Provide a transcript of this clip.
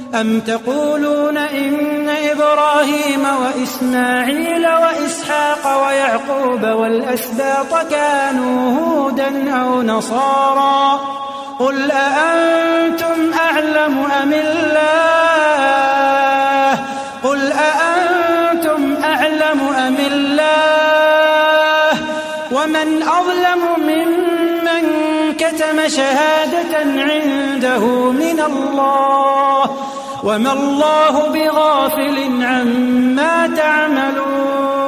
أم تقولون إن إبراهيم وإسماعيل وإسحاق ويعقوب والأسباط كانوا هودا أو نصارى قل أأنتم أعلم أم الله ومن أظلم ممن كتم شهادة عنده من الله وما الله بغافل عما تعملون